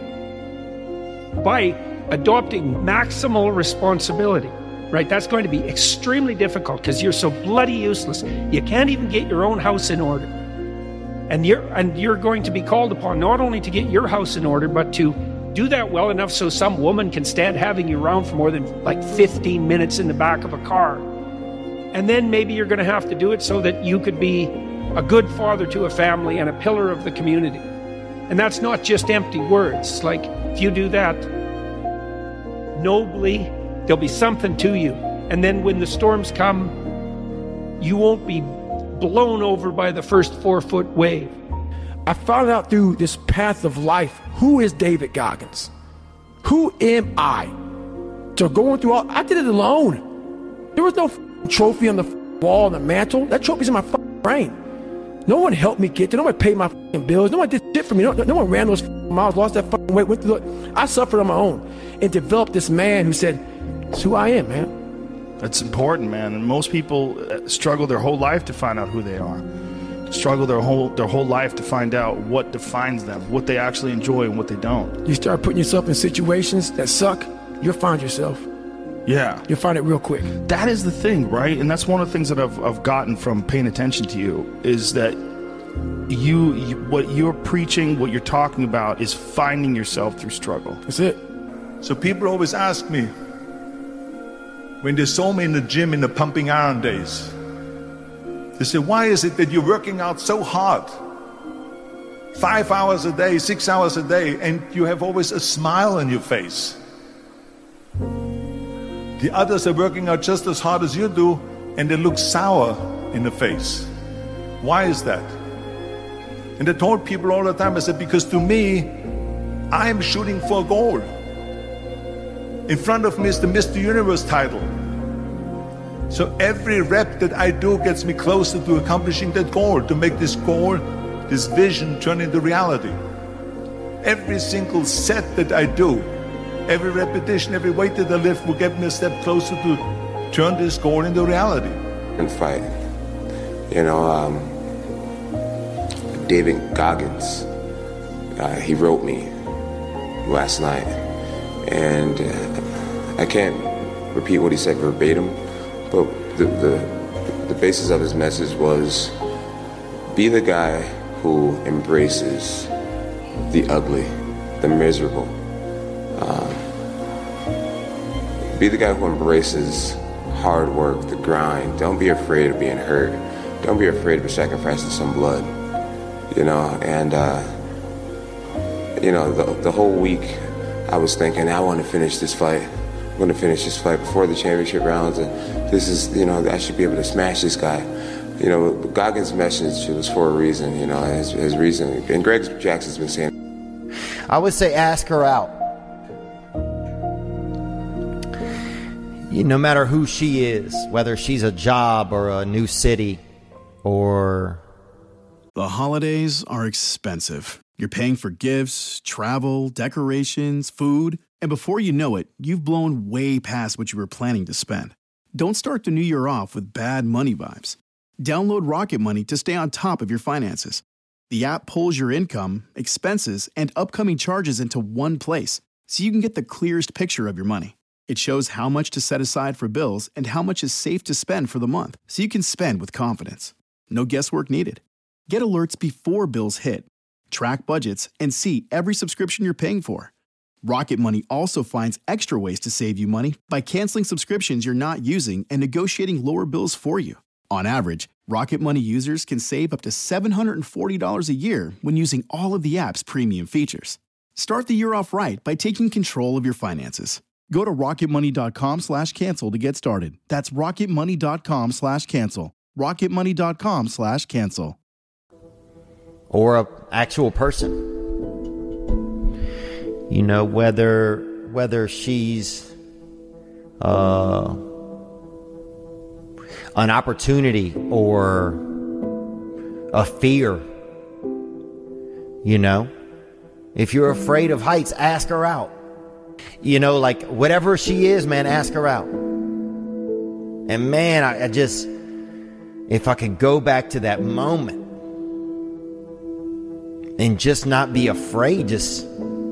maximal responsibility, right? That's going to be extremely difficult because you're so bloody useless. You can't even get your own house in order. And you're going to be called upon not only to get your house in order, but to do that well enough so some woman can stand having you around for more than like 15 minutes in the back of a car. And then maybe you're going to have to do it so that you could be a good father to a family and a pillar of the community. And that's not just empty words. Like, if you do that nobly, there'll be something to you. And then when the storms come, you won't be blown over by the first 4-foot wave. I found out through this path of life, who is David Goggins? Who am I? So going through I did it alone. There was no trophy on the wall on the mantle. That trophy's in my brain. No one helped me get there. No one paid my bills. No one did shit for me. No one ran those miles, lost that weight, went through I suffered on my own and developed this man who said, it's who I am, man. That's important, man. And most people struggle their whole life to find out who they are. struggle their whole life to find out what defines them, what they actually enjoy and what they don't. You start putting yourself in situations that suck, you'll find yourself. Yeah. You'll find it real quick. That is the thing, right? And that's one of the things that I've gotten from paying attention to you, is that you what you're preaching, what you're talking about is finding yourself through struggle. That's it. So people always ask me, when they saw me in the gym in the pumping iron days, they say, why is it that you're working out so hard? 5 hours a day, 6 hours a day, and you have always a smile on your face. The others are working out just as hard as you do, and they look sour in the face. Why is that? And I told people all the time, I said, because to me, I am shooting for a goal. In front of me is the Mr. Universe title. So every rep that I do gets me closer to accomplishing that goal, to make this goal, this vision, turn into reality. Every single set that I do, every repetition, every weight that I lift will get me a step closer to turn this goal into reality. And fight. You know, David Goggins, he wrote me last night, and I can't repeat what he said verbatim, but the basis of his message was, be the guy who embraces the ugly, the miserable. Be the guy who embraces hard work, the grind. Don't be afraid of being hurt. Don't be afraid of sacrificing some blood. You know, and you know, the whole week I was thinking, I want to finish this fight. I'm going to finish this fight before the championship rounds, and this is, you know, I should be able to smash this guy. You know, Goggins' message was for a reason, you know, his reason. And Greg Jackson's been saying, I would say ask her out. No matter who she is, whether she's a job or a new city or... The holidays are expensive. You're paying for gifts, travel, decorations, food, and before you know it, you've blown way past what you were planning to spend. Don't start the new year off with bad money vibes. Download Rocket Money to stay on top of your finances. The app pulls your income, expenses, and upcoming charges into one place, so you can get the clearest picture of your money. It shows how much to set aside for bills and how much is safe to spend for the month, so you can spend with confidence. No guesswork needed. Get alerts before bills hit, track budgets, and see every subscription you're paying for. Rocket Money also finds extra ways to save you money by canceling subscriptions you're not using and negotiating lower bills for you. On average, Rocket Money users can save up to $740 a year when using all of the app's premium features. Start the year off right by taking control of your finances. Go to rocketmoney.com/cancel to get started. That's rocketmoney.com/cancel. rocketmoney.com/cancel. Or an actual person. You know, whether she's an opportunity or a fear. You know, if you're afraid of heights, ask her out. You know, like whatever she is, man, ask her out. And man, I just, if I could go back to that moment and just not be afraid, just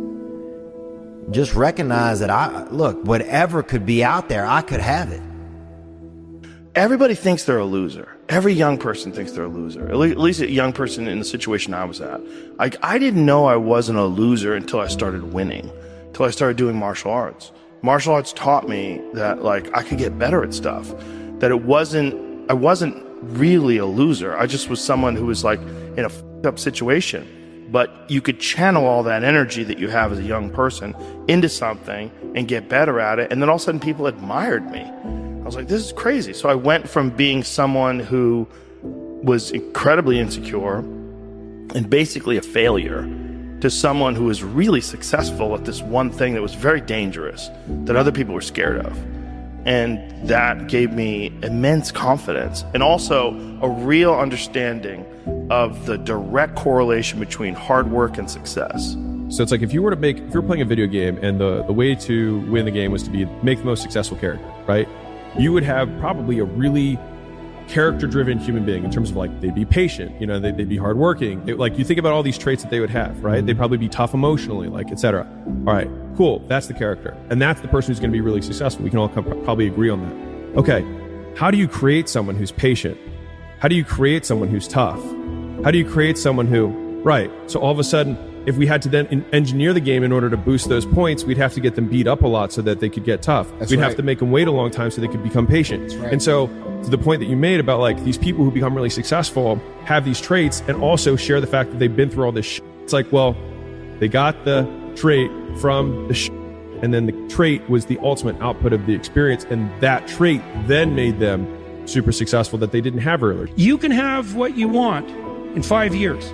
recognize that look, whatever could be out there, I could have it. Everybody thinks they're a loser. Every young person thinks they're a loser. At least a young person in the situation I was at. Like, I didn't know I wasn't a loser until I started winning, until I started doing martial arts. Martial arts taught me that, like, I could get better at stuff. That I wasn't really a loser. I just was someone who was, like, in a f***ed up situation. But you could channel all that energy that you have as a young person into something and get better at it. And then all of a sudden people admired me. I was like, this is crazy. So I went from being someone who was incredibly insecure and basically a failure to someone who was really successful at this one thing that was very dangerous, that other people were scared of. And that gave me immense confidence and also a real understanding of the direct correlation between hard work and success. So it's like if you were playing a video game and the way to win the game was to make the most successful character, right? You would have probably a really character-driven human being in terms of like they'd be patient, they'd be hardworking. Like you think about all these traits that they would have, right? They'd probably be tough emotionally, like etc. All right, cool. That's the character, and that's the person who's going to be really successful. We can all probably agree on that. Okay, how do you create someone who's patient? How do you create someone who's tough? How do you create someone who, right? So all of a sudden, if we had to then engineer the game in order to boost those points, we'd have to get them beat up a lot so that they could get tough. We'd have to make them wait a long time so they could become patient. And so to the point that you made about like these people who become really successful have these traits and also share the fact that they've been through all this shit. It's like, well, they got the trait from the shit, and then the trait was the ultimate output of the experience, and that trait then made them super successful that they didn't have earlier. You can have what you want in 5 years.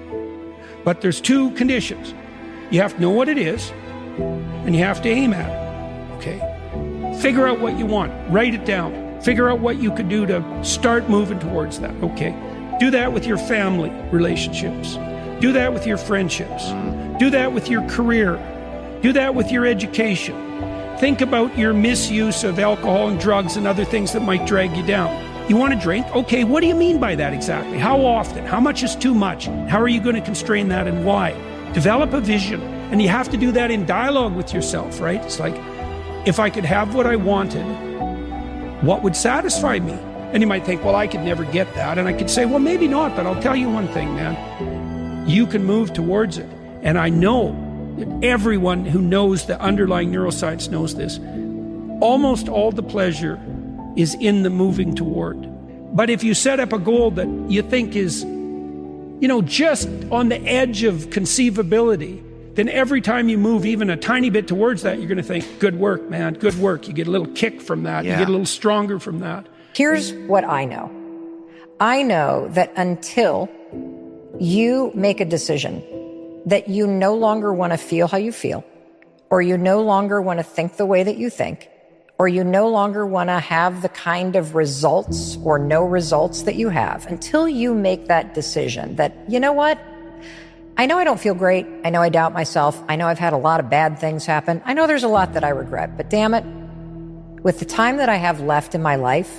But there's 2 conditions. You have to know what it is, and you have to aim at it, okay? Figure out what you want. Write it down. Figure out what you could do to start moving towards that, okay? Do that with your family relationships. Do that with your friendships. Do that with your career. Do that with your education. Think about your misuse of alcohol and drugs and other things that might drag you down. You want to drink? Okay, what do you mean by that exactly? How often? How much is too much? How are you going to constrain that and why? Develop a vision. And you have to do that in dialogue with yourself, right? It's like, if I could have what I wanted, what would satisfy me? And you might think, well, I could never get that. And I could say, well, maybe not, but I'll tell you one thing, man. You can move towards it. And I know that everyone who knows the underlying neuroscience knows this. Almost all the pleasure is in the moving toward. But if you set up a goal that you think is, just on the edge of conceivability, then every time you move even a tiny bit towards that, you're going to think, good work, man, good work. You get a little kick from that. You get a little stronger from that. Here's what I know. I know that until you make a decision that you no longer want to feel how you feel, or you no longer want to think the way that you think, or you no longer want to have the kind of results or no results that you have, until you make that decision that, you know what? I know I don't feel great. I know I doubt myself. I know I've had a lot of bad things happen. I know there's a lot that I regret, but damn it, with the time that I have left in my life,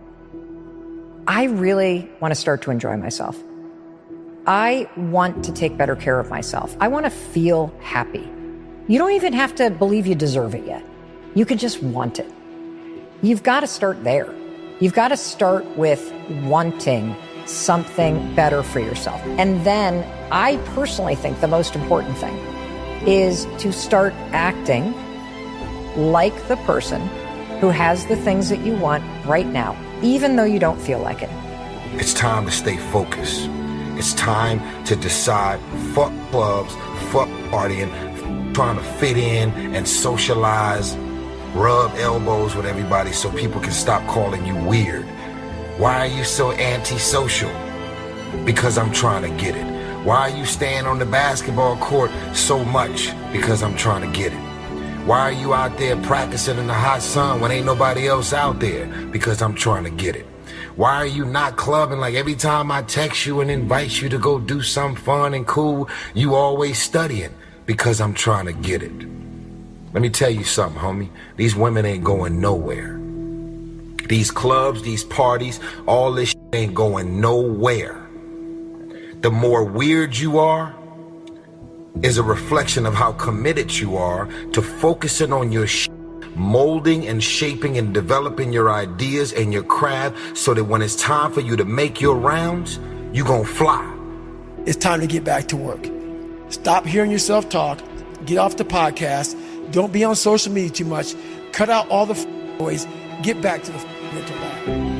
I really want to start to enjoy myself. I want to take better care of myself. I want to feel happy. You don't even have to believe you deserve it yet. You can just want it. You've got to start there. You've got to start with wanting something better for yourself. And then I personally think the most important thing is to start acting like the person who has the things that you want right now, even though you don't feel like it. It's time to stay focused. It's time to decide, fuck clubs, fuck partying, trying to fit in and socialize, rub elbows with everybody so people can stop calling you weird. Why are you so antisocial? Because I'm trying to get it. Why are you staying on the basketball court so much? Because I'm trying to get it. Why are you out there practicing in the hot sun when ain't nobody else out there? Because I'm trying to get it. Why are you not clubbing? Like every time I text you and invite you to go do something fun and cool, you always studying? Because I'm trying to get it. Let me tell you something, homie. These women ain't going nowhere. These clubs, these parties, all this shit ain't going nowhere. The more weird you are is a reflection of how committed you are to focusing on your shit, molding and shaping and developing your ideas and your craft so that when it's time for you to make your rounds, you gonna fly. It's time to get back to work. Stop hearing yourself talk. Get off the podcast. Don't be on social media too much. Cut out all the noise. Get back to the mental lab.